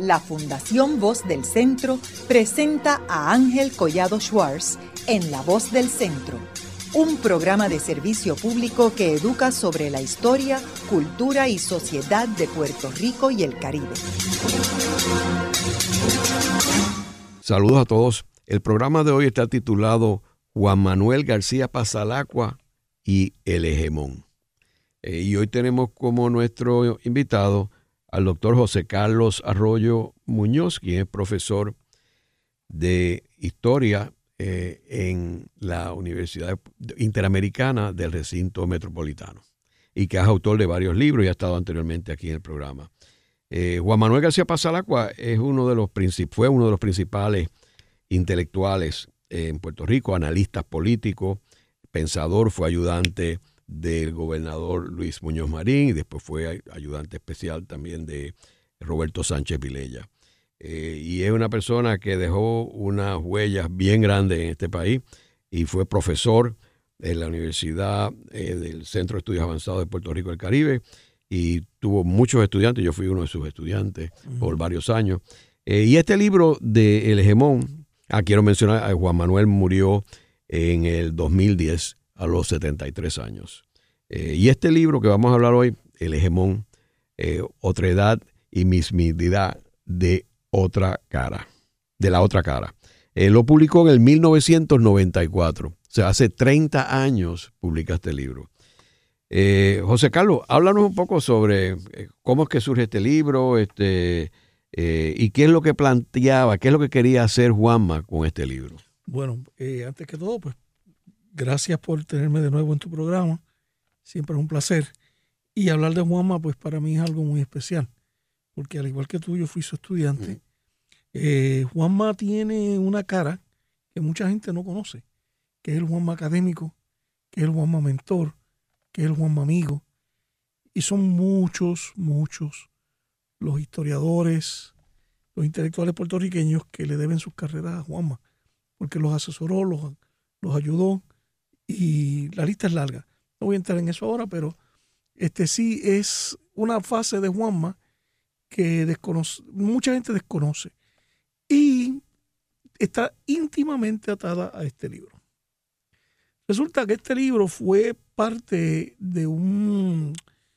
la Fundación Voz del Centro presenta a Ángel Collado Schwartz en La Voz del Centro, un programa de servicio público que educa sobre la historia, cultura y sociedad de Puerto Rico y el Caribe. Saludos a todos. El programa de hoy está titulado Juan Manuel García Pasalacua y el Hegemón. Y hoy tenemos como nuestro invitado al doctor José Carlos Arroyo Muñoz, quien es profesor de Historia en la Universidad Interamericana del Recinto Metropolitano y que es autor de varios libros y ha estado anteriormente aquí en el programa. Juan Manuel García Pasalacua fue uno de los principales intelectuales en Puerto Rico, analista político, pensador, fue ayudante del gobernador Luis Muñoz Marín y después fue ayudante especial también de Roberto Sánchez Vilella. Y es una persona que dejó unas huellas bien grandes en este país y fue profesor en la Universidad del Centro de Estudios Avanzados de Puerto Rico y el Caribe y tuvo muchos estudiantes, yo fui uno de sus estudiantes por varios años. Y este libro de El Hegemón, quiero mencionar, Juan Manuel murió en el 2010 a los 73 años. Y este libro que vamos a hablar hoy, El Hegemón, Otredad y Mismidad de otra cara, de la otra cara. Lo publicó en el 1994, o sea, hace 30 años publica este libro. José Carlos, háblanos un poco sobre cómo es que surge este libro y qué es lo que planteaba, qué es lo que quería hacer Juanma con este libro. Bueno, antes que todo, pues gracias por tenerme de nuevo en tu programa. Siempre es un placer. Y hablar de Juanma, pues para mí es algo muy especial, porque al igual que tú, yo fui su estudiante. Juanma tiene una cara que mucha gente no conoce, que es el Juanma académico, que es el Juanma mentor, que es el Juanma amigo. Y son muchos los historiadores, los intelectuales puertorriqueños que le deben sus carreras a Juanma, porque los asesoró, los ayudó, y la lista es larga. No voy a entrar en eso ahora, pero sí es una fase de Juanma que mucha gente desconoce y está íntimamente atada a este libro. Resulta que este libro fue parte de un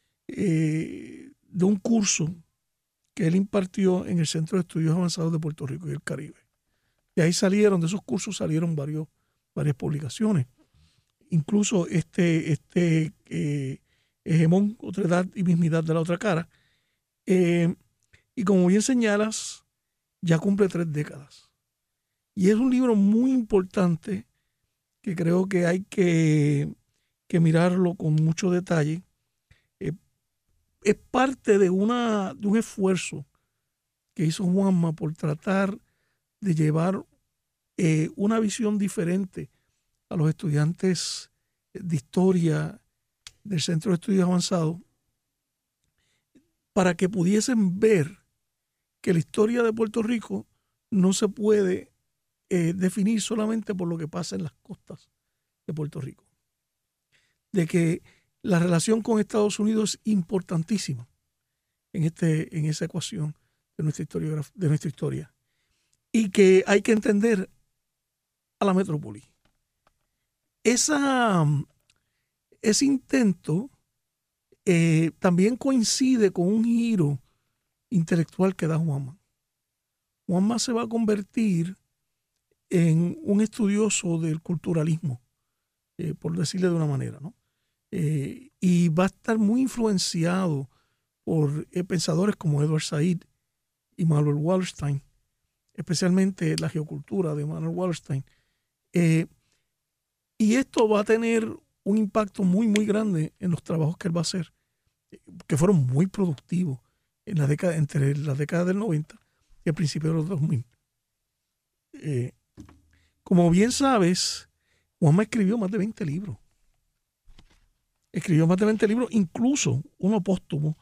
curso que él impartió en el Centro de Estudios Avanzados de Puerto Rico y el Caribe. De ahí de esos cursos salieron varias publicaciones. Incluso Hegemón, Otredad y Mismidad de la otra cara. Y como bien señalas, ya cumple 3 décadas. Y es un libro muy importante que creo que hay que mirarlo con mucho detalle. Es parte de un esfuerzo que hizo Juanma por tratar de llevar una visión diferente a los estudiantes de historia del Centro de Estudios Avanzados para que pudiesen ver que la historia de Puerto Rico no se puede definir solamente por lo que pasa en las costas de Puerto Rico. De que la relación con Estados Unidos es importantísima en esa ecuación de nuestra historia. Y que hay que entender a la metrópoli. Ese intento también coincide con un giro intelectual que da Juanma. Juanma se va a convertir en un estudioso del culturalismo, por decirle de una manera, ¿no? Y va a estar muy influenciado por pensadores como Edward Said y Manuel Wallerstein, especialmente la geocultura de Manuel Wallerstein. Y esto va a tener un impacto muy grande en los trabajos que él va a hacer, que fueron muy productivos entre las décadas del 90 y el principio de los 2000. Como bien sabes, Juanma escribió más de 20 libros. Incluso uno póstumo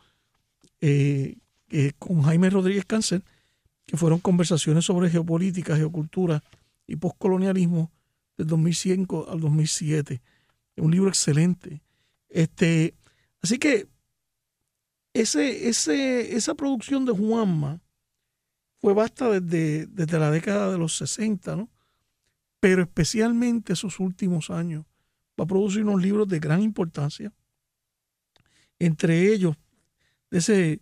con Jaime Rodríguez Cancel, que fueron conversaciones sobre geopolítica, geocultura y postcolonialismo del 2005 al 2007. Es un libro excelente. Así que esa producción de Juanma fue vasta desde la década de los 60, ¿no? Pero especialmente esos últimos años va a producir unos libros de gran importancia, entre ellos de ese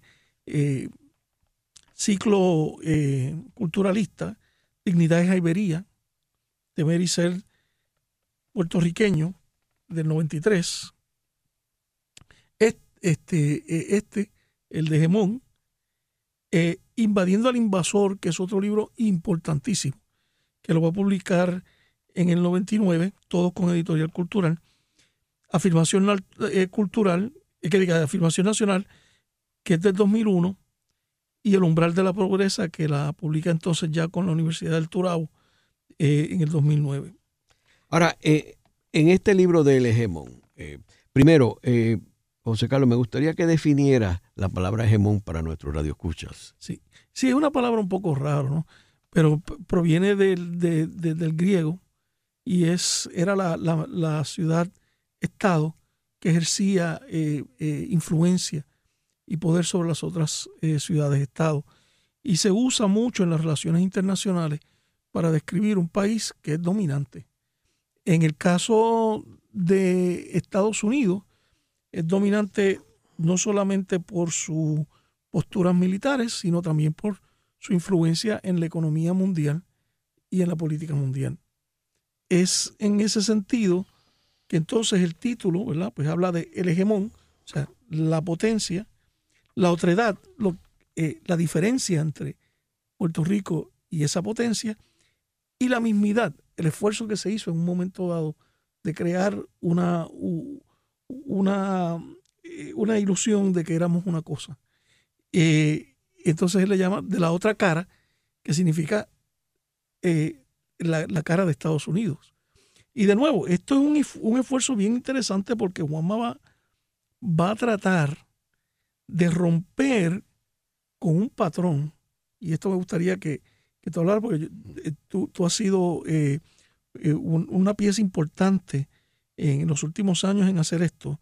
ciclo culturalista, Dignidad y Jaivería, Temer y Ser puertorriqueño, del 93, el de Gemón, Invadiendo al Invasor, que es otro libro importantísimo, que lo va a publicar en el 99, todos con Editorial Cultural, Afirmación Cultural, Afirmación Nacional, que es del 2001, y El Umbral de la Pobreza, que la publica entonces ya con la Universidad del Turabo en el 2009. Ahora, en este libro de El Hegemón, primero, José Carlos, me gustaría que definiera la palabra hegemón para nuestros radioescuchas. Sí, es una palabra un poco rara, ¿no? Pero proviene del griego y era la ciudad-estado que ejercía influencia y poder sobre las otras ciudades-estado. Y se usa mucho en las relaciones internacionales para describir un país que es dominante. En el caso de Estados Unidos, es dominante no solamente por sus posturas militares, sino también por su influencia en la economía mundial y en la política mundial. Es en ese sentido que entonces el título, ¿verdad?, pues habla de el hegemón, o sea, la potencia, la otredad, la diferencia entre Puerto Rico y esa potencia, y la mismidad, el esfuerzo que se hizo en un momento dado de crear una ilusión de que éramos una cosa. Entonces él le llama de la otra cara, que significa la cara de Estados Unidos. Y de nuevo, esto es un esfuerzo bien interesante porque Juanma va a tratar de romper con un patrón, y esto me gustaría que tú hablaras, porque tú has sido una pieza importante en los últimos años en hacer esto.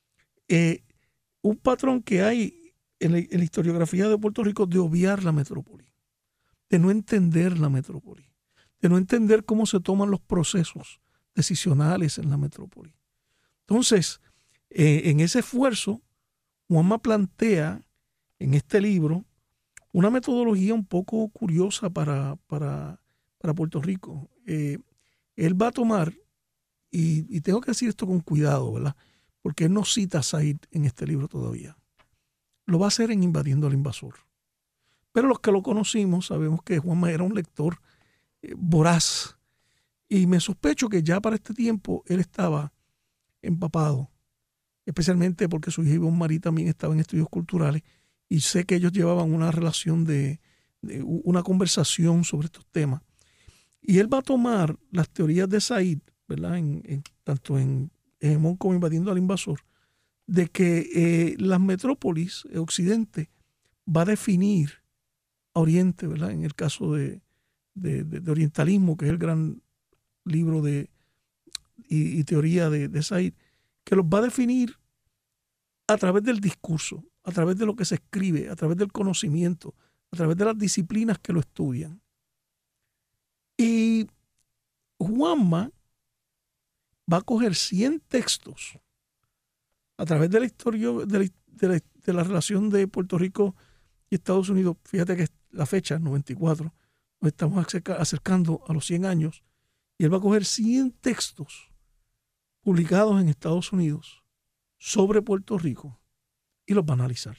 Un patrón que hay en la historiografía de Puerto Rico de obviar la metrópoli, de no entender la metrópoli, de no entender cómo se toman los procesos decisionales en la metrópoli. Entonces, en ese esfuerzo, Juanma plantea en este libro una metodología un poco curiosa para Puerto Rico. Él va a tomar, y tengo que decir esto con cuidado, ¿verdad?, porque él no cita a Said en este libro todavía. Lo va a hacer en Invadiendo al Invasor. Pero los que lo conocimos sabemos que Juanma era un lector voraz. Y me sospecho que ya para este tiempo él estaba empapado, especialmente porque su hija Ivonne Marie también estaba en estudios culturales, y sé que ellos llevaban una relación de una conversación sobre estos temas. Y él va a tomar las teorías de Said, ¿verdad?, tanto en Hegemón como Invadiendo al Invasor, de que las metrópolis, Occidente, va a definir a Oriente, ¿verdad?, en el caso de orientalismo, que es el gran libro y teoría de Said, que los va a definir a través del discurso, a través de lo que se escribe, a través del conocimiento, a través de las disciplinas que lo estudian. Y Juanma va a coger 100 textos a través de la historia de la relación de Puerto Rico y Estados Unidos. Fíjate que la fecha, 94, nos estamos acercando a los 100 años, y él va a coger 100 textos publicados en Estados Unidos sobre Puerto Rico y los va a analizar.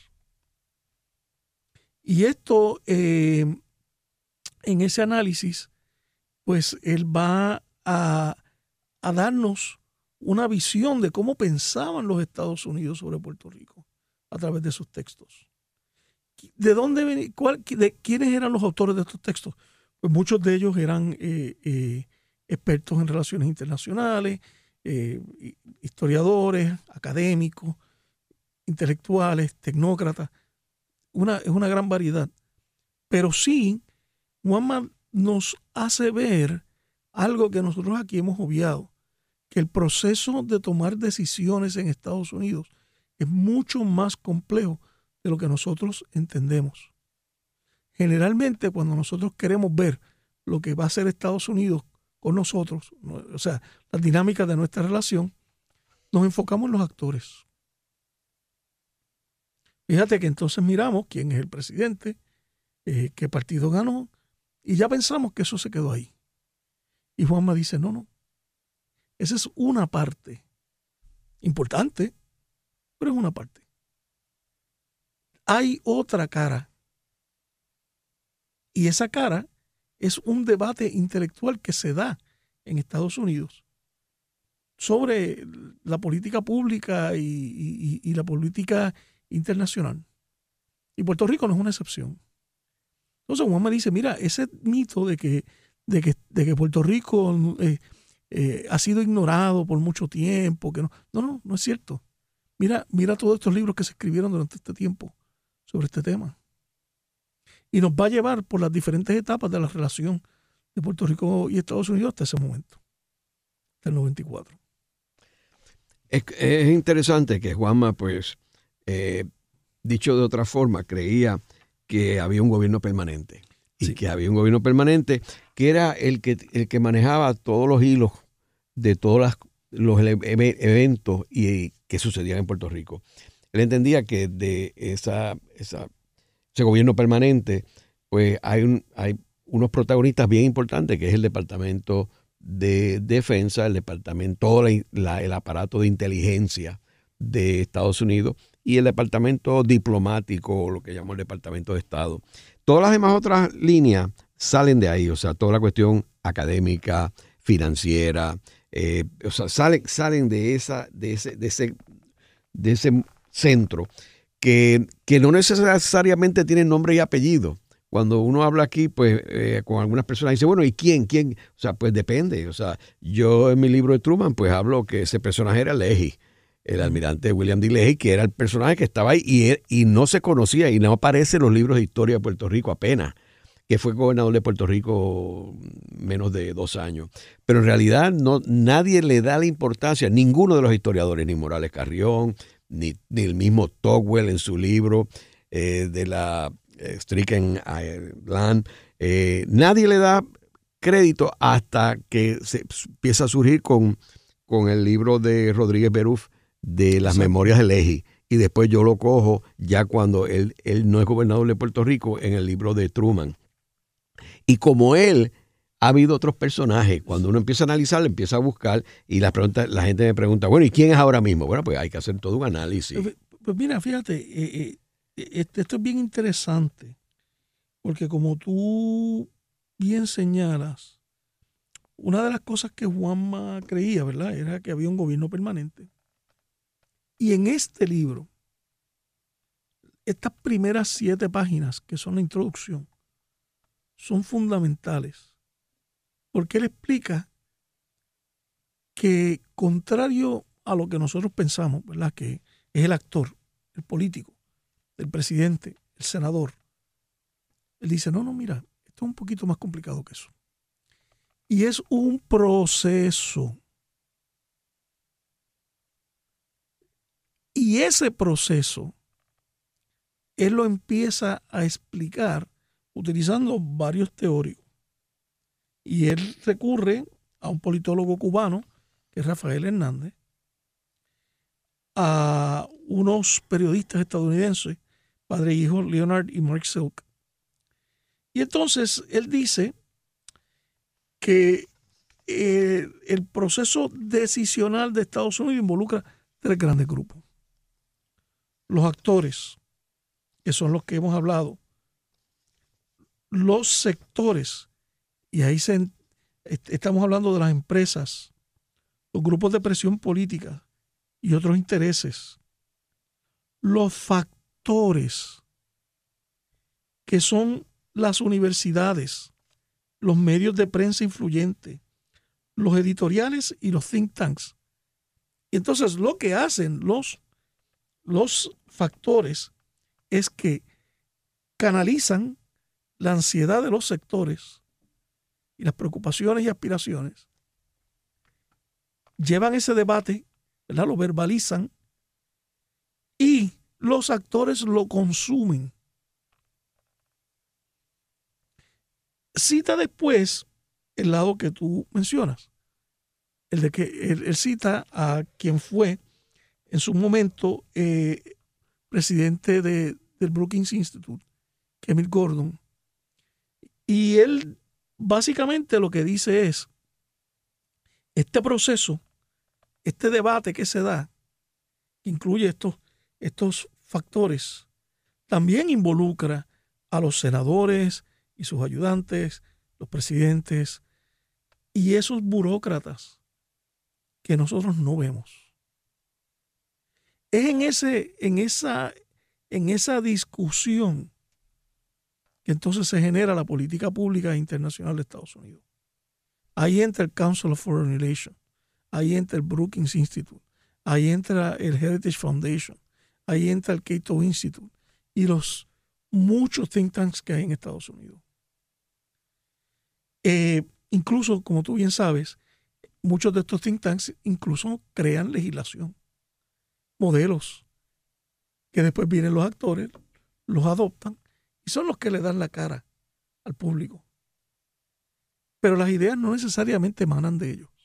Y esto, en ese análisis, pues él va a darnos una visión de cómo pensaban los Estados Unidos sobre Puerto Rico a través de sus textos. ¿De dónde venía? ¿De quiénes eran los autores de estos textos? Pues muchos de ellos eran expertos en relaciones internacionales, historiadores, académicos, intelectuales, tecnócratas. Es una gran variedad. Pero sí, Juanma nos hace ver algo que nosotros aquí hemos obviado, que el proceso de tomar decisiones en Estados Unidos es mucho más complejo de lo que nosotros entendemos. generalmente cuando nosotros queremos ver lo que va a hacer Estados Unidos con nosotros, o sea, las dinámicas de nuestra relación, nos enfocamos en los actores. Fíjate que entonces miramos quién es el presidente, qué partido ganó, y ya pensamos que eso se quedó ahí. Y Juanma dice, no, esa es una parte importante, pero es una parte. Hay otra cara, y esa cara es un debate intelectual que se da en Estados Unidos sobre la política pública y la política internacional. Y Puerto Rico no es una excepción. Entonces Juan me dice, mira, ese mito de que Puerto Rico ha sido ignorado por mucho tiempo, que no es cierto. Mira todos estos libros que se escribieron durante este tiempo sobre este tema. Y nos va a llevar por las diferentes etapas de la relación de Puerto Rico y Estados Unidos hasta ese momento, hasta el 94. Es interesante que Juanma, pues, dicho de otra forma, creía que había un gobierno permanente. Y sí, que había un gobierno permanente que era el que manejaba todos los hilos de todos los eventos que sucedían en Puerto Rico. Él entendía que de ese gobierno permanente, pues hay unos protagonistas bien importantes, que es el Departamento de Defensa, el departamento, el aparato de inteligencia de Estados Unidos y el departamento diplomático, lo que llamamos el Departamento de Estado. Todas las demás otras líneas salen de ahí, o sea, toda la cuestión académica, financiera, o sea, salen de ese centro que no necesariamente tiene nombre y apellido. Cuando uno habla aquí, pues, con algunas personas, dice, bueno, ¿y quién? O sea, pues depende. O sea, yo en mi libro de Truman, pues hablo que ese personaje era Leahy, el almirante William D. Leahy, que era el personaje que estaba ahí y no se conocía y no aparece en los libros de historia de Puerto Rico apenas, que fue gobernador de Puerto Rico menos de 2 años. Pero en realidad nadie le da la importancia, ninguno de los historiadores, ni Morales Carrión, ni el mismo Tocqueville en su libro de la Stricken Land, nadie le da crédito hasta que se empieza a surgir con el libro de Rodríguez Beruf de las Memorias de Leahy, y después yo lo cojo ya cuando él no es gobernador de Puerto Rico en el libro de Truman. Y como él, ha habido otros personajes. Cuando uno empieza a analizar, empieza a buscar y la gente me pregunta, bueno, ¿y quién es ahora mismo? Bueno, pues hay que hacer todo un análisis. Pues mira, fíjate, esto es bien interesante, porque como tú bien señalas, una de las cosas que Juanma creía, ¿verdad?, era que había un gobierno permanente. Y en este libro, estas primeras 7 páginas, que son la introducción, son fundamentales, porque él explica que, contrario a lo que nosotros pensamos, ¿verdad?, que es el actor, el político, el presidente, el senador, él dice, no, mira, esto es un poquito más complicado que eso. Y es un proceso. Y ese proceso, él lo empieza a explicar utilizando varios teóricos. Y él recurre a un politólogo cubano, que es Rafael Hernández, a unos periodistas estadounidenses, padre e hijo, Leonard y Mark Silk. Y entonces él dice que el proceso decisional de Estados Unidos involucra 3 grandes grupos. Los actores, que son los que hemos hablado, los sectores, y ahí estamos hablando de las empresas, los grupos de presión política y otros intereses, los factores, que son las universidades, los medios de prensa influyentes, los editoriales y los think tanks. Y entonces lo que hacen los factores es que canalizan la ansiedad de los sectores y las preocupaciones y aspiraciones, llevan ese debate, ¿verdad?, lo verbalizan, y los actores lo consumen. cita después el lado que tú mencionas, el de que él cita a quien fue en su momento presidente del Brookings Institute, Emil Gordon, y él básicamente lo que dice es, este proceso, este debate que se da, que incluye estos factores, también involucra a los senadores y sus ayudantes, los presidentes y esos burócratas que nosotros no vemos. Es en esa discusión que entonces se genera la política pública internacional de Estados Unidos. Ahí entra el Council of Foreign Relations, ahí entra el Brookings Institute, ahí entra el Heritage Foundation, ahí entra el Cato Institute y los muchos think tanks que hay en Estados Unidos. Incluso, como tú bien sabes, muchos de estos think tanks incluso crean legislación, modelos, que después vienen los actores, los adoptan y son los que le dan la cara al público. Pero las ideas no necesariamente emanan de ellos.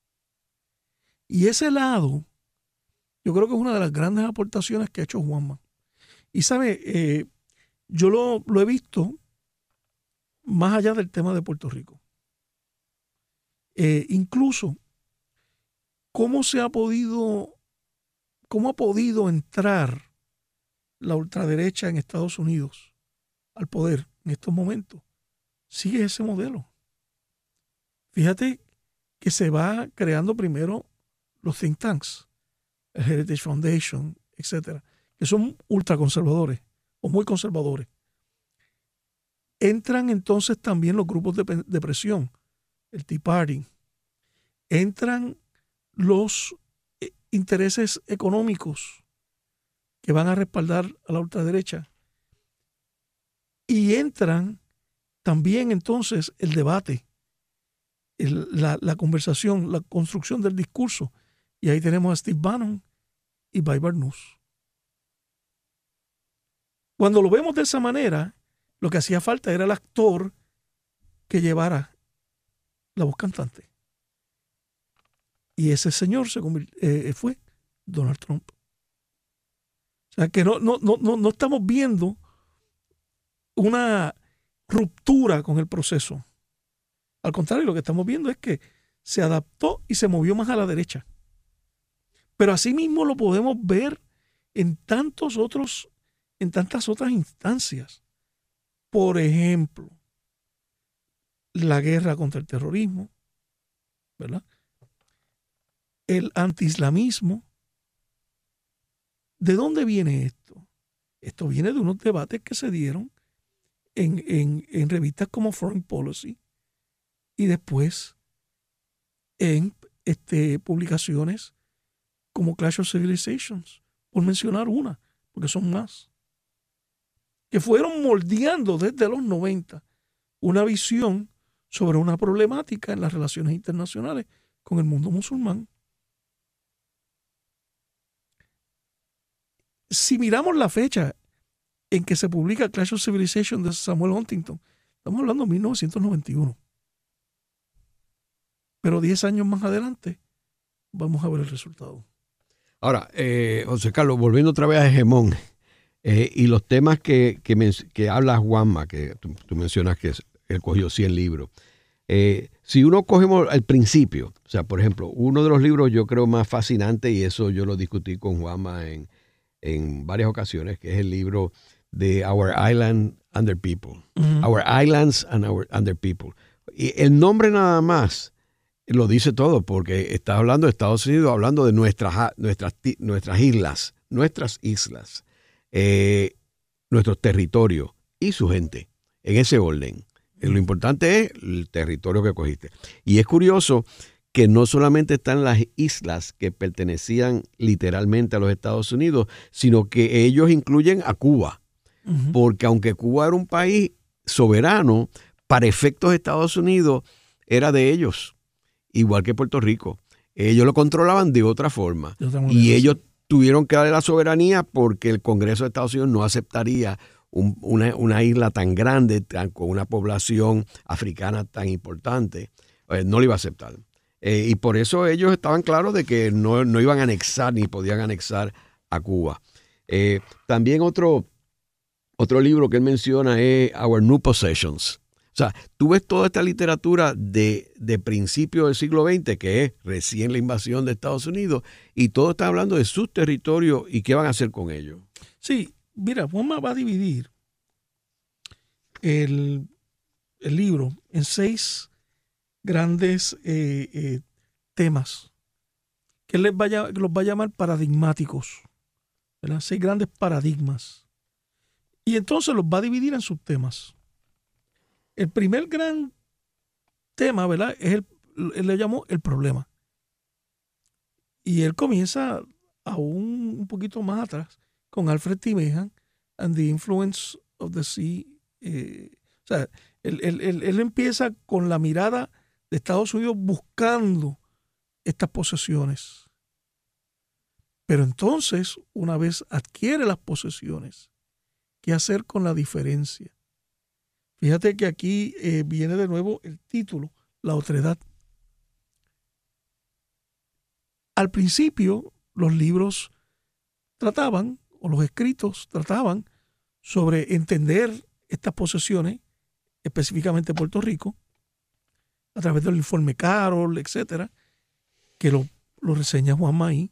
Y ese lado, yo creo que es una de las grandes aportaciones que ha hecho Juanma. Y sabe, yo lo he visto más allá del tema de Puerto Rico. Incluso, ¿cómo ha podido entrar la ultraderecha en Estados Unidos al poder en estos momentos? Sigue ese modelo. Fíjate que se va creando primero los think tanks, el Heritage Foundation, etcétera, que son ultraconservadores o muy conservadores. Entran entonces también los grupos de presión, el Tea Party. Entran los intereses económicos que van a respaldar a la ultraderecha. Y entran también entonces el debate, la conversación, la construcción del discurso. Y ahí tenemos a Steve Bannon y Baber Nuss. Cuando lo vemos de esa manera, lo que hacía falta era el actor que llevara la voz cantante. Y ese señor fue Donald Trump. O sea que no estamos viendo una ruptura con el proceso. Al contrario, lo que estamos viendo es que se adaptó y se movió más a la derecha. Pero asimismo lo podemos ver en tantas otras instancias. Por ejemplo, la guerra contra el terrorismo, ¿verdad? El antiislamismo. ¿De dónde viene esto? Esto viene de unos debates que se dieron en revistas como Foreign Policy y después en publicaciones como Clash of Civilizations, por mencionar una, porque son más, que fueron moldeando desde los 90 una visión sobre una problemática en las relaciones internacionales con el mundo musulmán. Si miramos la fecha en que se publica Clash of Civilization de Samuel Huntington, estamos hablando de 1991. Pero 10 años más adelante vamos a ver el resultado. Ahora, José Carlos, volviendo otra vez a Hegemón, y los temas que habla Juanma, que tú mencionas que él cogió 100 libros. Si uno cogemos al principio, o sea, por ejemplo, uno de los libros yo creo más fascinante, y eso yo lo discutí con Juanma en varias ocasiones, que es el libro de Our Island and Their People. Uh-huh. Our Islands and Their People. Y el nombre nada más lo dice todo, porque está hablando de Estados Unidos, hablando de nuestras islas, nuestros territorios y su gente, en ese orden. Lo importante es el territorio que cogiste. Y es curioso que no solamente están las islas que pertenecían literalmente a los Estados Unidos, sino que ellos incluyen a Cuba. Uh-huh. Porque aunque Cuba era un país soberano, para efectos de Estados Unidos era de ellos, igual que Puerto Rico. Ellos lo controlaban de otra forma. Y ellos tuvieron que darle la soberanía porque el Congreso de Estados Unidos no aceptaría una isla tan grande, con una población africana tan importante, no lo iba a aceptar. Y por eso ellos estaban claros de que no iban a anexar ni podían anexar a Cuba. También otro libro que él menciona es Our New Possessions. O sea, tú ves toda esta literatura de principios del siglo XX, que es recién la invasión de Estados Unidos, y todo está hablando de sus territorios y qué van a hacer con ellos. Sí, mira, Juanma va a dividir el libro en 6 grandes temas que los va a llamar paradigmáticos, ¿verdad? 6 grandes paradigmas. Y entonces los va a dividir en subtemas. El primer gran tema, ¿verdad?, él le llamó el problema. Y él comienza aún un poquito más atrás con Alfred T. Meehan and the Influence of the Sea. O sea, él empieza con la mirada de Estados Unidos buscando estas posesiones. Pero entonces, una vez adquiere las posesiones, ¿qué hacer con la diferencia? Fíjate que aquí viene de nuevo el título, la otredad. Al principio, los libros trataban, o los escritos trataban, sobre entender estas posesiones, específicamente Puerto Rico, a través del informe Carroll, etcétera, que lo reseña Juanma ahí.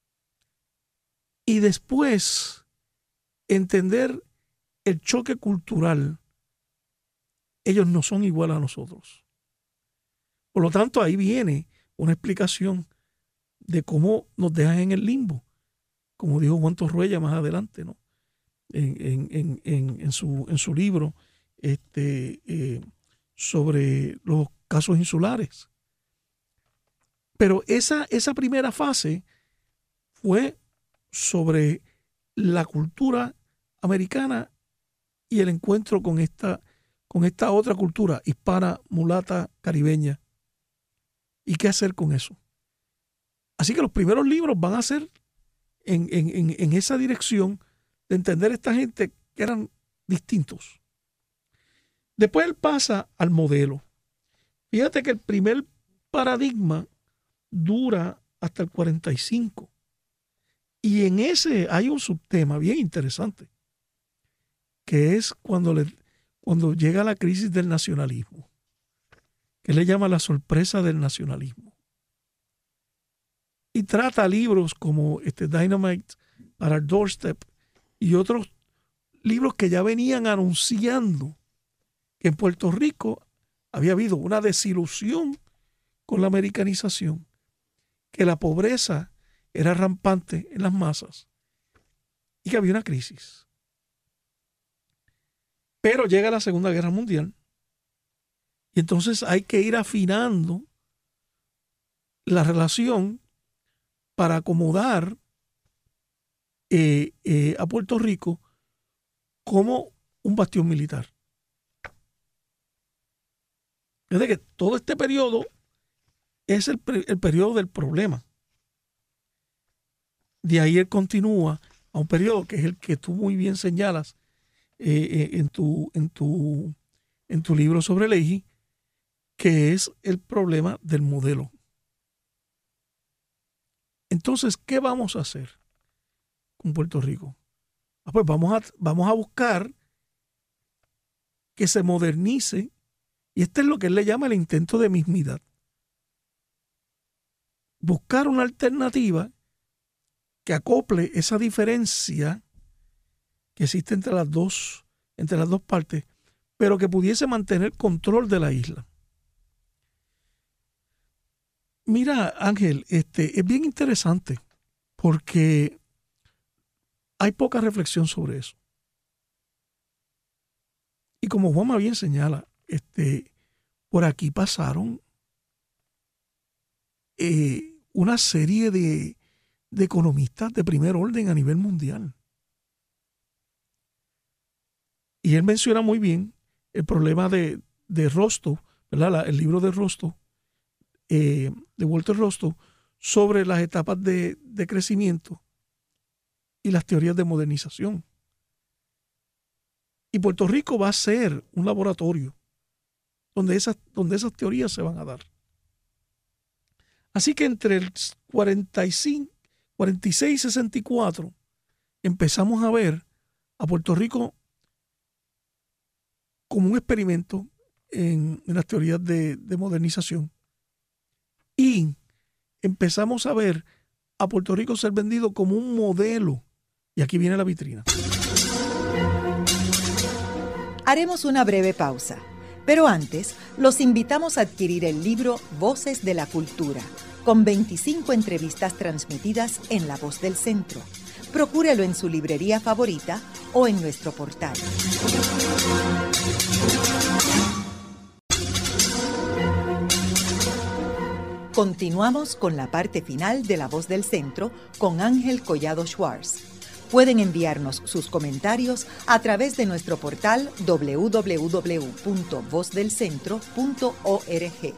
Y después, entender el choque cultural. Ellos no son igual a nosotros. Por lo tanto, ahí viene una explicación de cómo nos dejan en el limbo, como dijo Juan Torruella más adelante, ¿no? en su libro sobre los casos insulares. Pero esa primera fase fue sobre la cultura americana y el encuentro con esta otra cultura hispana, mulata, caribeña. ¿Y qué hacer con eso? Así que los primeros libros van a ser en esa dirección de entender a esta gente que eran distintos. Después él pasa al modelo. Fíjate que el primer paradigma dura hasta el 45. Y en ese hay un subtema bien interesante, que es cuando llega la crisis del nacionalismo, que le llama la sorpresa del nacionalismo. Y trata libros como Dynamite at Our Doorstep y otros libros que ya venían anunciando que en Puerto Rico había habido una desilusión con la americanización, que la pobreza era rampante en las masas y que había una crisis. Pero llega la Segunda Guerra Mundial y entonces hay que ir afinando la relación para acomodar a Puerto Rico como un bastión militar. Es de que todo este periodo es el periodo del problema. De ahí él continúa a un periodo que es el que tú muy bien señalas en tu libro sobre Leahy, que es el problema del modelo. Entonces, ¿qué vamos a hacer con Puerto Rico? Pues vamos a buscar que se modernice, y este es lo que él le llama el intento de mismidad. Buscar una alternativa que acople esa diferencia que existe entre las dos partes, pero que pudiese mantener control de la isla. Mira, Ángel, es bien interesante porque hay poca reflexión sobre eso. Y como Juanma bien señala, por aquí pasaron una serie de economistas de primer orden a nivel mundial. Y él menciona muy bien el problema de Rostow, ¿verdad? El libro de Rostow, de Walter Rostow, sobre las etapas de crecimiento y las teorías de modernización. Y Puerto Rico va a ser un laboratorio donde esas teorías se van a dar. Así que entre el 46 y 64 empezamos a ver a Puerto Rico como un experimento en las teorías de modernización. Y empezamos a ver a Puerto Rico ser vendido como un modelo. Y aquí viene la vitrina. Haremos una breve pausa, pero antes los invitamos a adquirir el libro Voces de la Cultura, con 25 entrevistas transmitidas en La Voz del Centro. Procúrelo en su librería favorita o en nuestro portal. Continuamos con la parte final de La Voz del Centro con Ángel Collado Schwartz. Pueden enviarnos sus comentarios a través de nuestro portal www.vozdelcentro.org.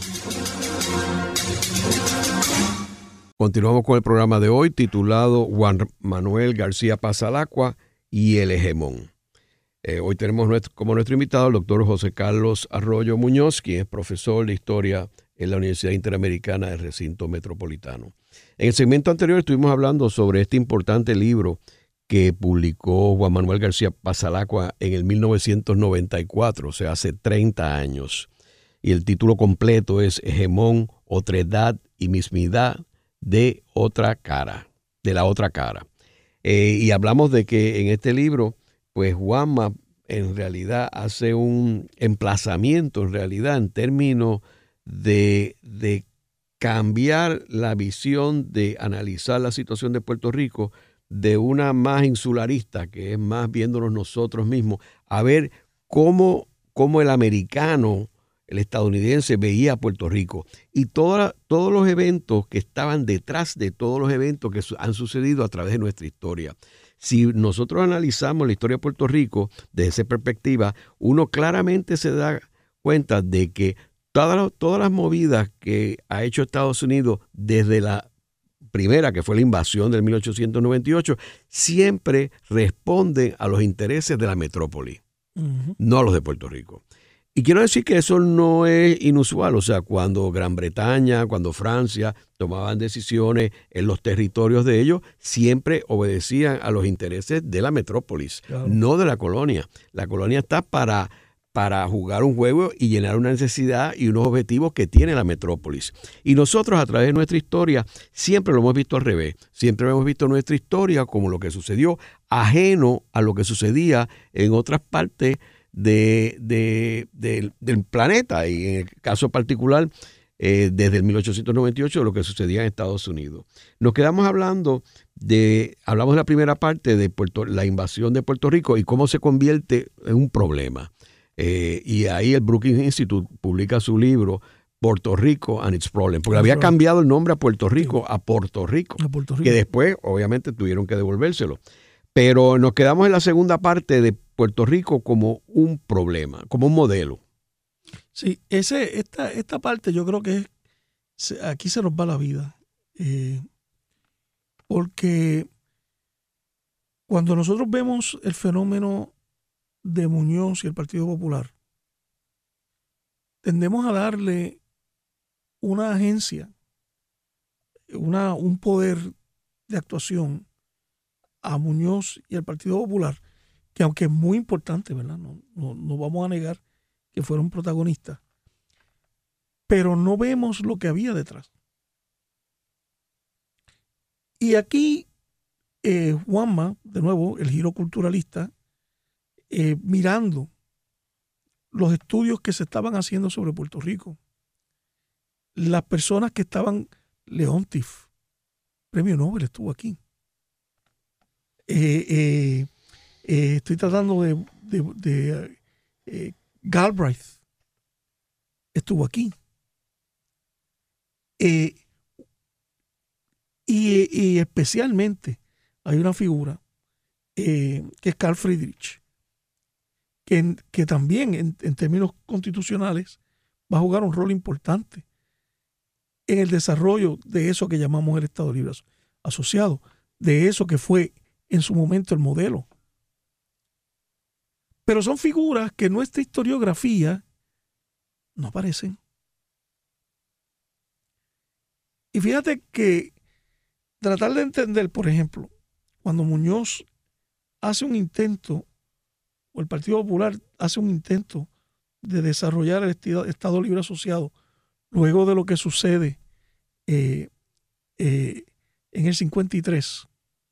Continuamos con el programa de hoy titulado Juan Manuel García Pasalacua y el Hegemón. Hoy tenemos como nuestro invitado al doctor José Carlos Arroyo Muñoz, quien es profesor de Historia en la Universidad Interamericana del Recinto Metropolitano. En el segmento anterior estuvimos hablando sobre este importante libro que publicó Juan Manuel García Pasalacua en el 1994, o sea, hace 30 años. Y el título completo es Hegemón, Otredad y Mismidad de otra cara, de la otra cara. Y hablamos de que en este libro, pues Juanma en realidad hace un emplazamiento en términos de cambiar la visión de analizar la situación de Puerto Rico de una más insularista, que es más viéndonos nosotros mismos, a ver cómo el americano, el estadounidense veía a Puerto Rico y todos los eventos que estaban detrás de todos los eventos que han sucedido a través de nuestra historia. Si nosotros analizamos la historia de Puerto Rico desde esa perspectiva, uno claramente se da cuenta de que todas las movidas que ha hecho Estados Unidos desde la primera, que fue la invasión del 1898, siempre responden a los intereses de la metrópoli, no a los de Puerto Rico. Y quiero decir que eso no es inusual, o sea, cuando Gran Bretaña, cuando Francia tomaban decisiones en los territorios de ellos, siempre obedecían a los intereses de la metrópolis, claro, no de la colonia. La colonia está para jugar un juego y llenar una necesidad y unos objetivos que tiene la metrópolis. Y nosotros a través de nuestra historia siempre lo hemos visto al revés. Siempre hemos visto nuestra historia como lo que sucedió ajeno a lo que sucedía en otras partes del planeta, y en el caso particular desde el 1898 de lo que sucedía en Estados Unidos. Nos quedamos hablamos de la primera parte de la invasión de Puerto Rico y cómo se convierte en un problema. Y ahí el Brookings Institute publica su libro Puerto Rico and its Problem, porque había cambiado el nombre a Puerto Rico a Puerto Rico, que después obviamente tuvieron que devolvérselo. Pero nos quedamos en la segunda parte de Puerto Rico como un problema, como un modelo. Sí, esta parte yo creo que aquí se nos va la vida. Porque cuando nosotros vemos el fenómeno de Muñoz y el Partido Popular, tendemos a darle una agencia, un poder de actuación a Muñoz y al Partido Popular, que aunque es muy importante, ¿verdad? No vamos a negar que fueron protagonistas, pero no vemos lo que había detrás. Y aquí Juanma, de nuevo, el giro culturalista, mirando los estudios que se estaban haciendo sobre Puerto Rico, las personas que estaban, Leontief, premio Nobel, estuvo aquí. Estoy tratando de Galbraith, estuvo aquí. Y especialmente hay una figura que es Carl Friedrich, que también en términos constitucionales va a jugar un rol importante en el desarrollo de eso que llamamos el Estado Libre Asociado, de eso que fue en su momento el modelo. Pero son figuras que en nuestra historiografía no aparecen. Y fíjate que tratar de entender, por ejemplo, cuando Muñoz hace un intento, o el Partido Popular hace un intento de desarrollar el Estado Libre Asociado, luego de lo que sucede en el 53,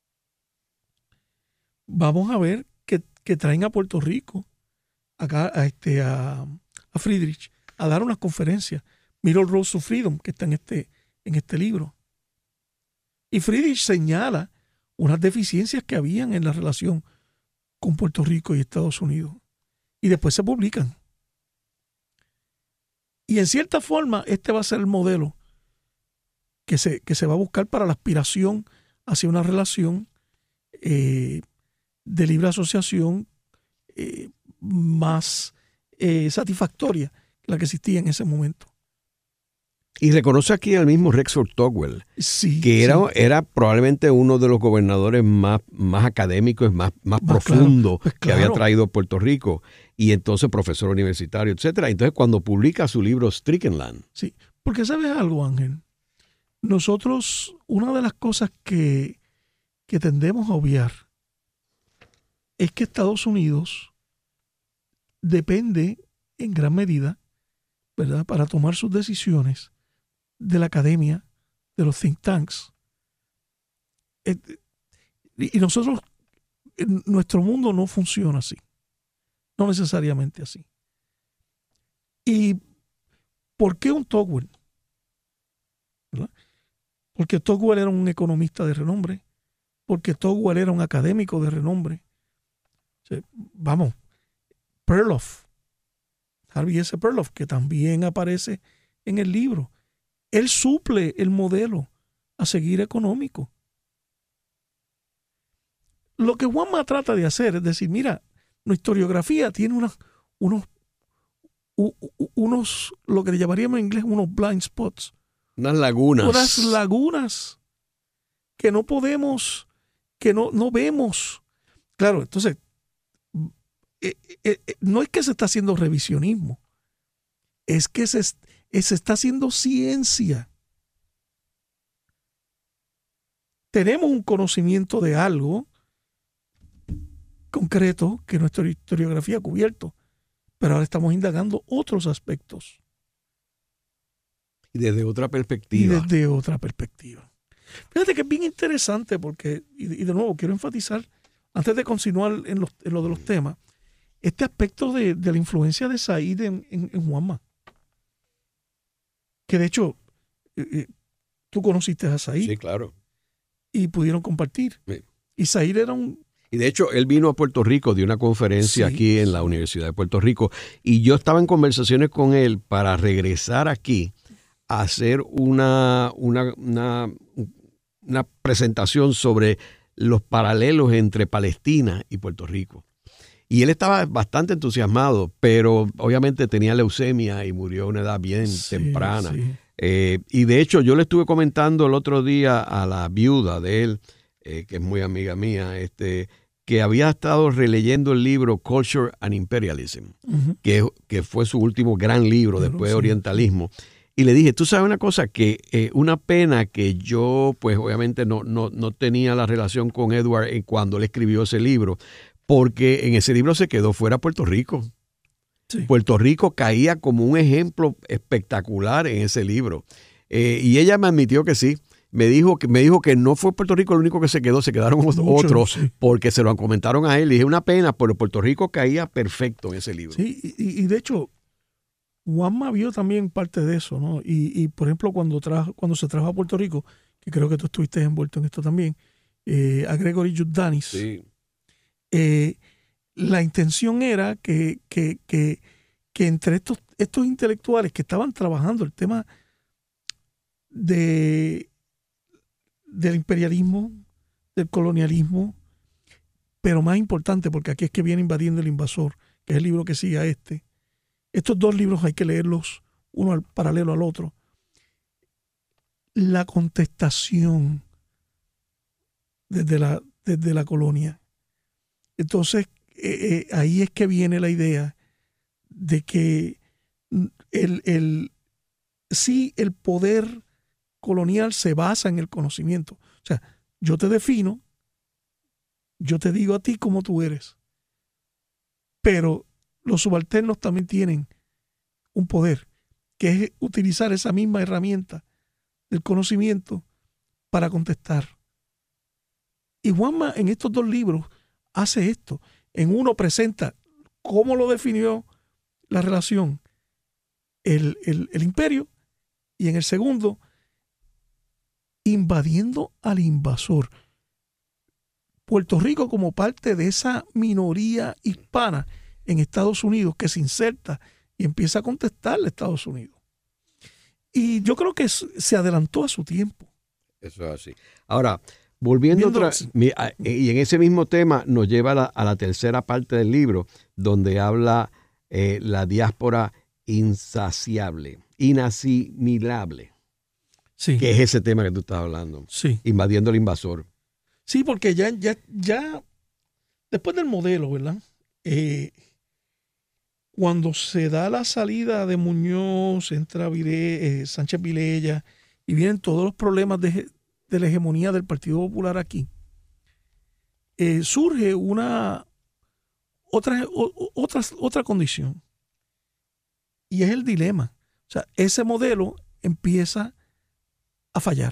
vamos a ver que traen a Puerto Rico, acá a Friedrich, a dar unas conferencias, Middle Road to Freedom, que está en este libro. Y Friedrich señala unas deficiencias que habían en la relación con Puerto Rico y Estados Unidos. Y después se publican. Y en cierta forma, este va a ser el modelo que se va a buscar para la aspiración hacia una relación de libre asociación más satisfactoria que la que existía en ese momento. Y reconoce aquí al mismo Rexford Togwell, sí, que sí. era probablemente uno de los gobernadores más académicos, más profundos claro. que había traído Puerto Rico, y entonces profesor universitario, etcétera. Entonces, cuando publica su libro Strickland. Sí, porque ¿sabes algo, Ángel? Nosotros, una de las cosas que tendemos a obviar es que Estados Unidos depende en gran medida, ¿verdad?, para tomar sus decisiones de la academia, de los think tanks. Y nosotros, nuestro mundo no funciona así. No necesariamente así. ¿Y por qué un Tocqueville? ¿Verdad? Porque Tocqueville era un economista de renombre, porque Tocqueville era un académico de renombre. O sea, vamos, Perloff, Harvey S. Perloff, que también aparece en el libro, él suple el modelo a seguir económico. Lo que Juanma trata de hacer es decir, mira, nuestra historiografía tiene unos, lo que le llamaríamos en inglés, unos blind spots. Unas lagunas. Unas lagunas que no podemos, que no vemos. Claro, entonces, no es que se está haciendo revisionismo, es que se está haciendo ciencia. Tenemos un conocimiento de algo concreto que nuestra historiografía ha cubierto, pero ahora estamos indagando otros aspectos. Y desde otra perspectiva. Fíjate que es bien interesante porque, y de nuevo quiero enfatizar, antes de continuar en lo de los temas, este aspecto de la influencia de Said en Juanma. Que de hecho, tú conociste a Said. Sí, claro. Y pudieron compartir. Sí. Y Said era un... Y de hecho, él vino a Puerto Rico, dio una conferencia aquí en la Universidad de Puerto Rico, y yo estaba en conversaciones con él para regresar aquí a hacer una presentación sobre los paralelos entre Palestina y Puerto Rico. Y él estaba bastante entusiasmado, pero obviamente tenía leucemia y murió a una edad bien temprana. Sí. Y de hecho, yo le estuve comentando el otro día a la viuda de él, que es muy amiga mía, que había estado releyendo el libro Culture and Imperialism, que fue su último gran libro después de Orientalismo. Y le dije, tú sabes una cosa, que una pena que yo, pues obviamente no tenía la relación con Edward cuando él escribió ese libro, porque en ese libro se quedó fuera Puerto Rico. Sí. Puerto Rico caía como un ejemplo espectacular en ese libro. Y ella me admitió que sí. Me dijo que no fue Puerto Rico el único que se quedó, se quedaron otros porque se lo comentaron a él. Y dije, una pena, pero Puerto Rico caía perfecto en ese libro. Sí, y de hecho, Juanma vio también parte de eso, ¿no? Y por ejemplo, cuando se trajo a Puerto Rico, que creo que tú estuviste envuelto en esto también, a Gregory Yuddanis, sí. La intención era que entre estos intelectuales que estaban trabajando el tema del imperialismo, del colonialismo, pero más importante, porque aquí es que viene Invadiendo el Invasor, que es el libro que sigue a este. Estos dos libros hay que leerlos uno paralelo al otro. La contestación desde la colonia. Entonces, ahí es que viene la idea de que sí, el poder colonial se basa en el conocimiento. O sea, yo te defino, yo te digo a ti cómo tú eres, pero los subalternos también tienen un poder, que es utilizar esa misma herramienta del conocimiento para contestar. Y Juanma en estos dos libros hace esto. En uno presenta cómo lo definió la relación el imperio, y en el segundo, invadiendo al invasor. Puerto Rico como parte de esa minoría hispana en Estados Unidos que se inserta y empieza a contestarle a Estados Unidos. Y yo creo que se adelantó a su tiempo. Eso es así. Ahora, volviendo y en ese mismo tema nos lleva a la tercera parte del libro, donde habla la diáspora insaciable, inasimilable. Sí. Que es ese tema que tú estás hablando. Sí. Invadiendo al invasor. Sí, porque ya después del modelo, ¿verdad? Cuando se da la salida de Muñoz, entra Sánchez Vilella, y vienen todos los problemas de la hegemonía del Partido Popular aquí, surge otra condición, y es el dilema. O sea, ese modelo empieza a fallar.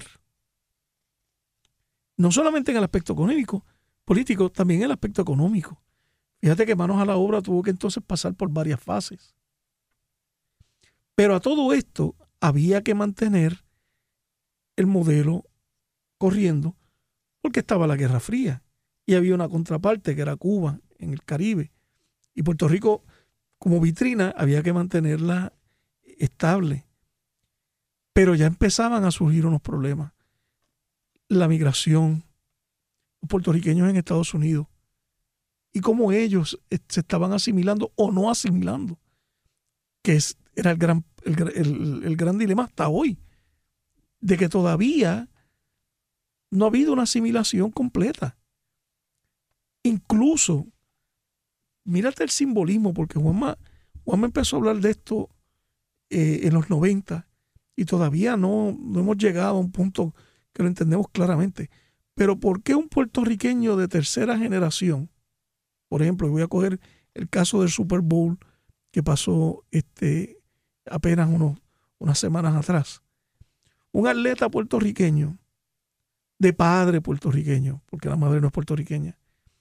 No solamente en el aspecto político, también en el aspecto económico. Fíjate que Manos a la Obra tuvo que entonces pasar por varias fases. Pero a todo esto había que mantener el modelo corriendo porque estaba la Guerra Fría y había una contraparte que era Cuba en el Caribe. Y Puerto Rico, como vitrina, había que mantenerla estable. Pero ya empezaban a surgir unos problemas. La migración, los puertorriqueños en Estados Unidos, y cómo ellos se estaban asimilando o no asimilando, que era el gran dilema hasta hoy, de que todavía no ha habido una asimilación completa. Incluso, mírate el simbolismo, porque Juanma empezó a hablar de esto en los 90 y todavía no hemos llegado a un punto que lo entendemos claramente. Pero ¿por qué un puertorriqueño de tercera generación, por ejemplo, voy a coger el caso del Super Bowl que pasó apenas unas semanas atrás, un atleta puertorriqueño, de padre puertorriqueño, porque la madre no es puertorriqueña,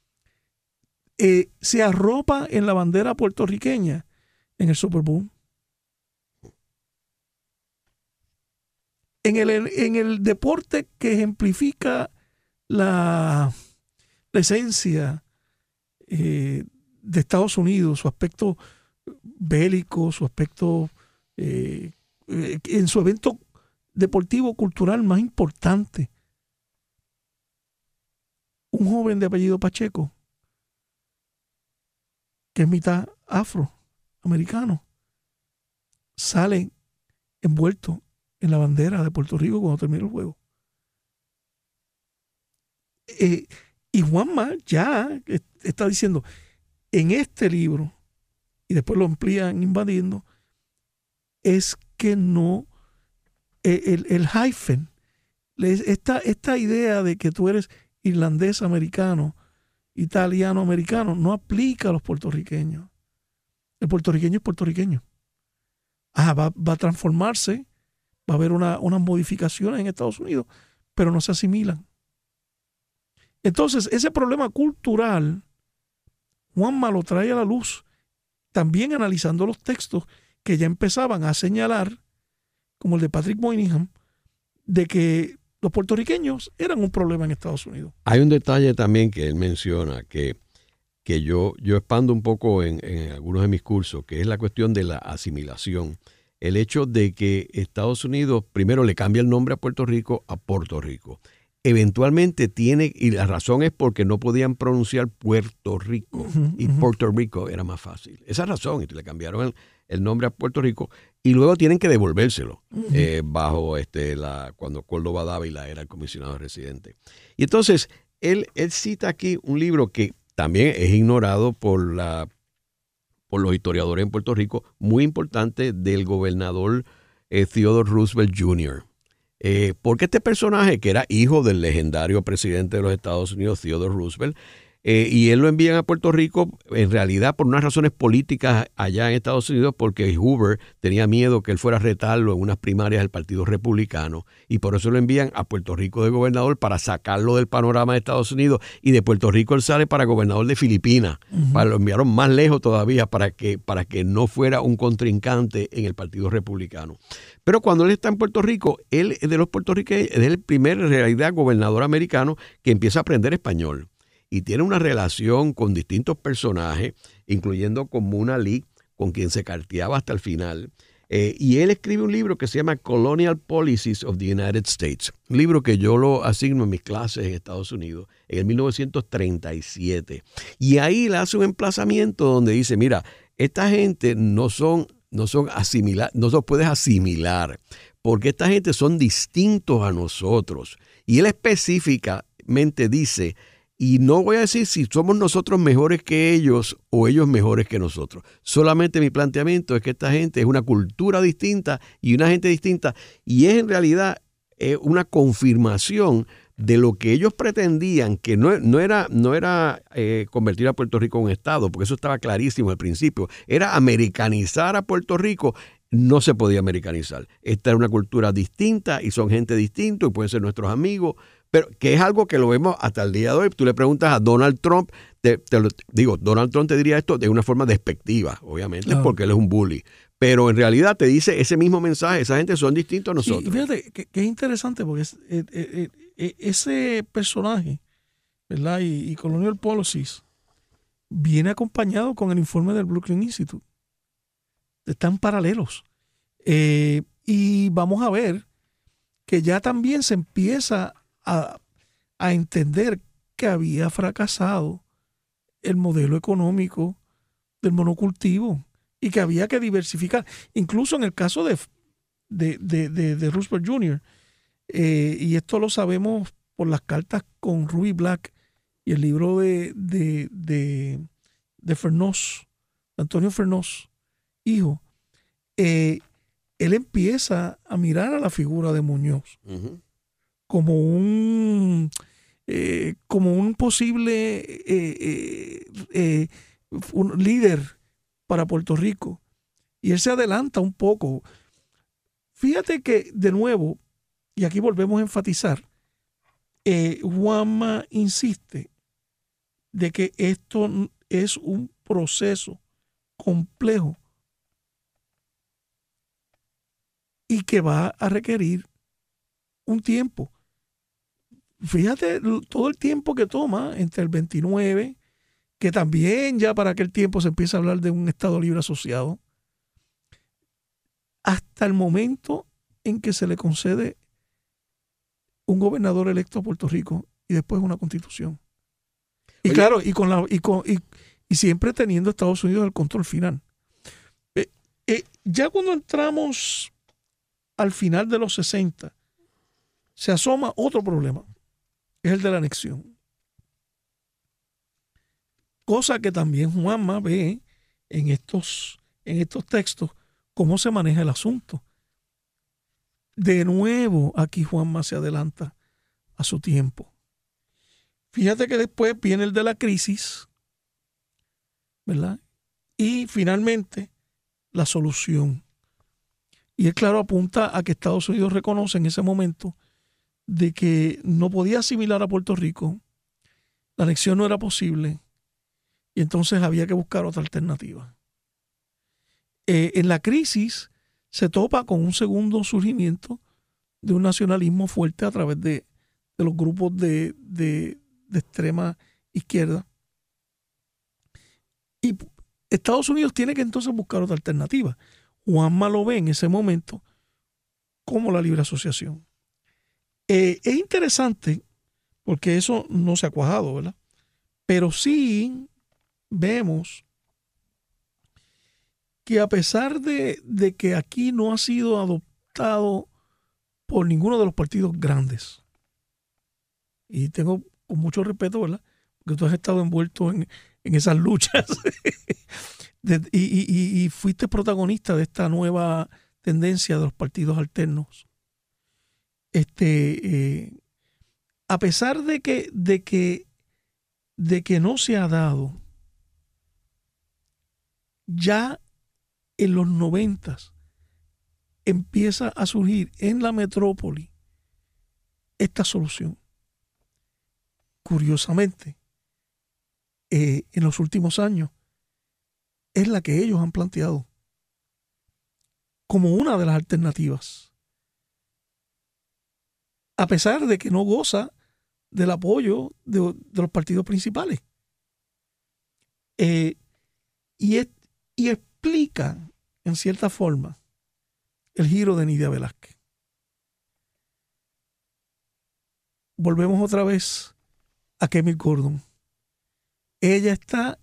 se arropa en la bandera puertorriqueña en el Super Bowl? En el deporte que ejemplifica la esencia de Estados Unidos, su aspecto bélico, su aspecto en su evento deportivo cultural más importante, un joven de apellido Pacheco, que es mitad afroamericano, sale envuelto en la bandera de Puerto Rico cuando termina el juego. Y Juanma ya está diciendo en este libro, y después lo amplían invadiendo, es que no, el hyphen, esta idea de que tú eres irlandés americano, italiano americano, no aplica a los puertorriqueños. El puertorriqueño es puertorriqueño. Va a transformarse, va a haber unas modificaciones en Estados Unidos, pero no se asimilan. Entonces, ese problema cultural, Juanma lo trae a la luz, también analizando los textos que ya empezaban a señalar, como el de Patrick Moynihan, de que los puertorriqueños eran un problema en Estados Unidos. Hay un detalle también que él menciona, que yo expando un poco en algunos de mis cursos, que es la cuestión de la asimilación. El hecho de que Estados Unidos primero le cambia el nombre a Puerto Rico a Puerto Rico. Eventualmente y la razón es porque no podían pronunciar Puerto Rico, y Puerto Rico era más fácil. Esa razón, y le cambiaron el nombre a Puerto Rico, y luego tienen que devolvérselo bajo cuando Córdoba Dávila era el comisionado residente. Y entonces, él cita aquí un libro que también es ignorado por los historiadores en Puerto Rico, muy importante, del gobernador Theodore Roosevelt Jr. Porque este personaje, que era hijo del legendario presidente de los Estados Unidos, Theodore Roosevelt, y él lo envían a Puerto Rico en realidad por unas razones políticas allá en Estados Unidos, porque Hoover tenía miedo que él fuera a retarlo en unas primarias del Partido Republicano, y por eso lo envían a Puerto Rico de gobernador para sacarlo del panorama de Estados Unidos, y de Puerto Rico él sale para gobernador de Filipinas. Lo enviaron más lejos todavía para que no fuera un contrincante en el Partido Republicano. Pero cuando él está en Puerto Rico, él es de los puertorriqueños, es el primer en realidad gobernador americano que empieza a aprender español. Y tiene una relación con distintos personajes, incluyendo con Muna Lee, con quien se carteaba hasta el final. Y él escribe un libro que se llama Colonial Policies of the United States, un libro que yo lo asigno en mis clases en Estados Unidos en el 1937. Y ahí le hace un emplazamiento donde dice, mira, esta gente no son asimilar, no se puedes asimilar, porque esta gente son distintos a nosotros. Y él específicamente dice, y no voy a decir si somos nosotros mejores que ellos o ellos mejores que nosotros. Solamente mi planteamiento es que esta gente es una cultura distinta y una gente distinta, y es en realidad una confirmación de lo que ellos pretendían, que no era convertir a Puerto Rico en un estado, porque eso estaba clarísimo al principio, era americanizar a Puerto Rico. No se podía americanizar. Esta era una cultura distinta y son gente distinta y pueden ser nuestros amigos, pero que es algo que lo vemos hasta el día de hoy. Tú le preguntas a Donald Trump, Donald Trump te diría esto de una forma despectiva, obviamente, porque él es un bully. Pero en realidad te dice ese mismo mensaje, esa gente son distintos a nosotros. Sí, y fíjate que es interesante porque ese personaje, ¿verdad? Y Colonial Policies viene acompañado con el informe del Brooklyn Institute. Están paralelos. Y vamos a ver que ya también se empieza a entender que había fracasado el modelo económico del monocultivo y que había que diversificar. Incluso en el caso de Roosevelt Jr., y esto lo sabemos por las cartas con Ruby Black y el libro de Fernoz, Antonio Fernoz, hijo, él empieza a mirar a la figura de Muñoz como un posible un líder para Puerto Rico. Y él se adelanta un poco. Fíjate que, de nuevo, y aquí volvemos a enfatizar, Juanma insiste de que esto es un proceso complejo y que va a requerir un tiempo. Fíjate todo el tiempo que toma entre el 29, que también ya para aquel tiempo se empieza a hablar de un Estado Libre Asociado, hasta el momento en que se le concede un gobernador electo a Puerto Rico y después una constitución. Y claro, y siempre teniendo a Estados Unidos el control final. Ya cuando entramos al final de los 60, se asoma otro problema, es el de la anexión. Cosa que también Juanma ve en estos textos, cómo se maneja el asunto. De nuevo, aquí Juanma se adelanta a su tiempo. Fíjate que después viene el de la crisis, ¿verdad? Y finalmente, la solución. Y él, claro, apunta a que Estados Unidos reconoce en ese momento de que no podía asimilar a Puerto Rico, la anexión no era posible, y entonces había que buscar otra alternativa. En la crisis se topa con un segundo surgimiento de un nacionalismo fuerte a través de los grupos de extrema izquierda. Y Estados Unidos tiene que entonces buscar otra alternativa. Juanma lo ve en ese momento como la libre asociación. Es interesante porque eso no se ha cuajado, ¿verdad? Pero sí vemos que a pesar de que aquí no ha sido adoptado por ninguno de los partidos grandes, y tengo con mucho respeto, ¿verdad?, porque tú has estado envuelto en esas luchas y fuiste protagonista de esta nueva tendencia de los partidos alternos. A pesar de que no se ha dado, ya en los 90 empieza a surgir en la metrópoli esta solución. Curiosamente, en los últimos años, es la que ellos han planteado como una de las alternativas. A pesar de que no goza del apoyo de los partidos principales. Y explica, en cierta forma, el giro de Nidia Velázquez. Volvemos otra vez a Kemith Gordon. Ella está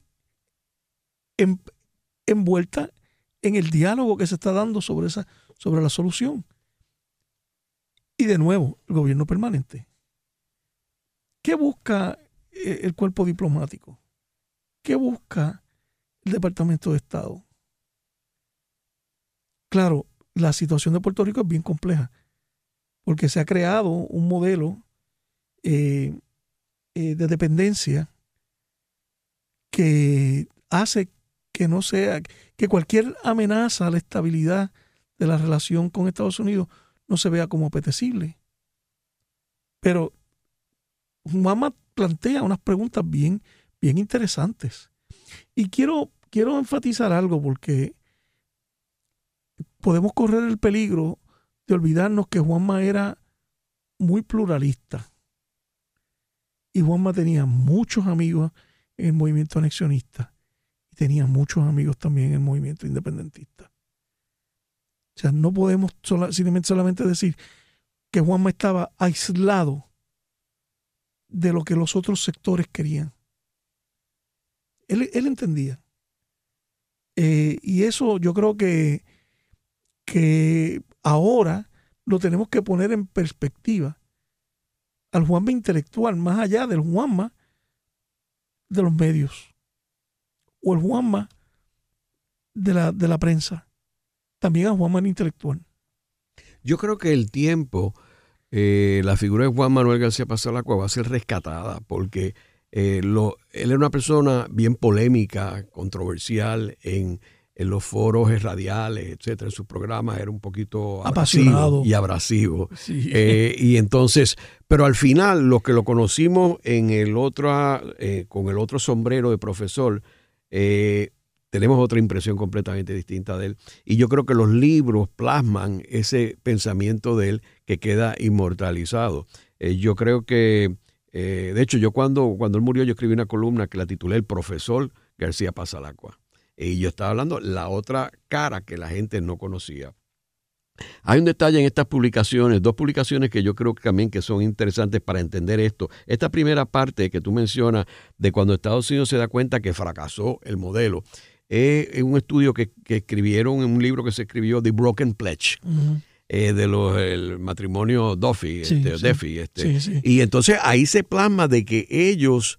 envuelta en el diálogo que se está dando sobre la solución. Y de nuevo, el gobierno permanente. ¿Qué busca el cuerpo diplomático? ¿Qué busca el Departamento de Estado? Claro, la situación de Puerto Rico es bien compleja, porque se ha creado un modelo de dependencia que hace que cualquier amenaza a la estabilidad de la relación con Estados Unidos no se vea como apetecible. Pero Juanma plantea unas preguntas bien interesantes. Y quiero enfatizar algo, porque podemos correr el peligro de olvidarnos que Juanma era muy pluralista. Y Juanma tenía muchos amigos en el movimiento anexionista y tenía muchos amigos también en el movimiento independentista. O sea, no podemos solamente decir que Juanma estaba aislado de lo que los otros sectores querían. Él entendía. Y eso yo creo que ahora lo tenemos que poner en perspectiva al Juanma intelectual, más allá del Juanma de los medios o el Juanma de la prensa. También a Juanma el intelectual. Yo creo que el tiempo, la figura de Juan Manuel García Pasalacua va a ser rescatada, porque él era una persona bien polémica, controversial en los foros radiales, etcétera. En sus programas era un poquito apasionado y abrasivo. Sí. Y entonces, pero al final, los que lo conocimos en con el otro sombrero de profesor, tenemos otra impresión completamente distinta de él. Y yo creo que los libros plasman ese pensamiento de él que queda inmortalizado. Yo creo que, de hecho, yo cuando él murió, yo escribí una columna que la titulé El profesor García Pasalacua. Y yo estaba hablando la otra cara que la gente no conocía. Hay un detalle en estas publicaciones, dos publicaciones que yo creo que también que son interesantes para entender esto. Esta primera parte que tú mencionas de cuando Estados Unidos se da cuenta que fracasó el modelo, es un estudio que escribieron en un libro que se escribió, The Broken Pledge, el matrimonio Duffy, Duffy. Sí. Y entonces ahí se plasma de que ellos,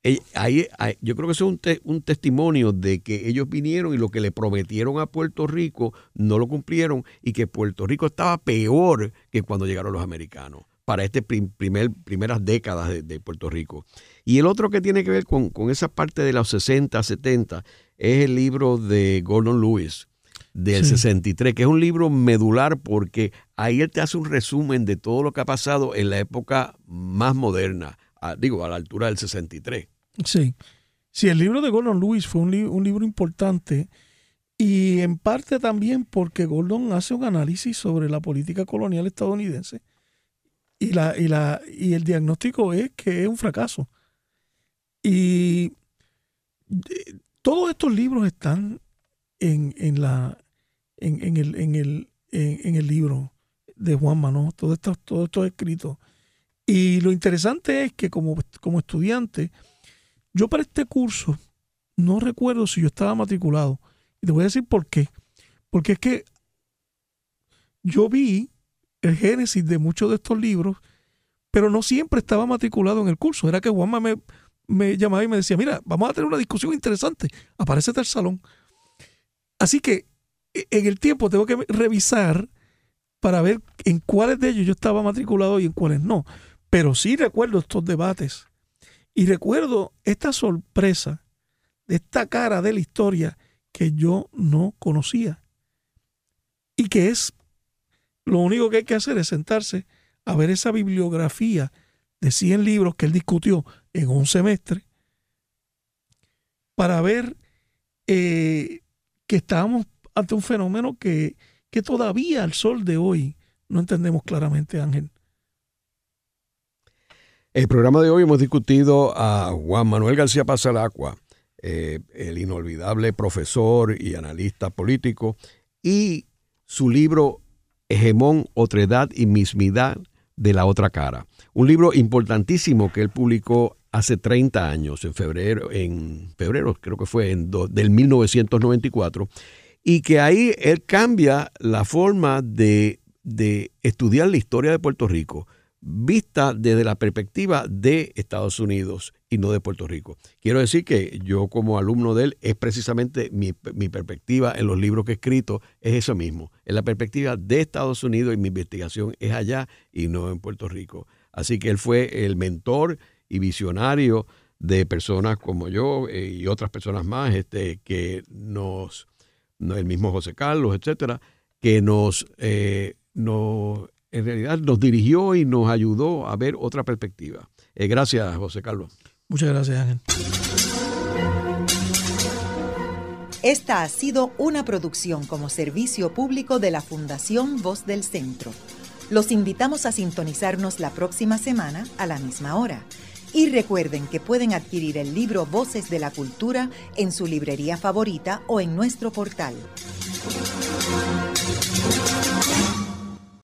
yo creo que eso es un testimonio de que ellos vinieron y lo que le prometieron a Puerto Rico no lo cumplieron, y que Puerto Rico estaba peor que cuando llegaron los americanos para primeras décadas de Puerto Rico. Y el otro que tiene que ver con esa parte de los 60, 70, es el libro de Gordon Lewis, del 63, que es un libro medular, porque ahí él te hace un resumen de todo lo que ha pasado en la época más moderna, a la altura del 63. Sí, el libro de Gordon Lewis fue un libro importante, y en parte también porque Gordon hace un análisis sobre la política colonial estadounidense, y el diagnóstico es que es un fracaso. Y todos estos libros están en el libro de Juanma, ¿no? Todo esto escrito. Y lo interesante es que como estudiante, yo para este curso no recuerdo si yo estaba matriculado. Y te voy a decir por qué. Porque es que yo vi el génesis de muchos de estos libros, pero no siempre estaba matriculado en el curso. Era que Juanma me llamaba y me decía, mira, vamos a tener una discusión interesante, apárecete al salón. Así que en el tiempo tengo que revisar para ver en cuáles de ellos yo estaba matriculado y en cuáles no. Pero sí recuerdo estos debates y recuerdo esta sorpresa de esta cara de la historia que yo no conocía y que es lo único que hay que hacer es sentarse a ver esa bibliografía de 100 libros que él discutió en un semestre para ver que estábamos ante un fenómeno que todavía al sol de hoy no entendemos claramente, Ángel. El programa de hoy hemos discutido a Juan Manuel García Pasalacqua, el inolvidable profesor y analista político, y su libro Hegemón, Otredad y Mismidad de la Otra Cara. Un libro importantísimo que él publicó hace 30 años, en febrero creo que fue del 1994, y que ahí él cambia la forma de estudiar la historia de Puerto Rico, vista desde la perspectiva de Estados Unidos y no de Puerto Rico. Quiero decir que yo como alumno de él, es precisamente mi perspectiva en los libros que he escrito, es eso mismo, es la perspectiva de Estados Unidos y mi investigación es allá y no en Puerto Rico. Así que él fue el mentor y visionario de personas como yo y otras personas más, que el mismo José Carlos, etcétera, que en realidad nos dirigió y nos ayudó a ver otra perspectiva. Gracias, José Carlos. Muchas gracias, Ángel. Esta ha sido una producción como servicio público de la Fundación Voz del Centro. Los invitamos a sintonizarnos la próxima semana a la misma hora. Y recuerden que pueden adquirir el libro Voces de la Cultura en su librería favorita o en nuestro portal.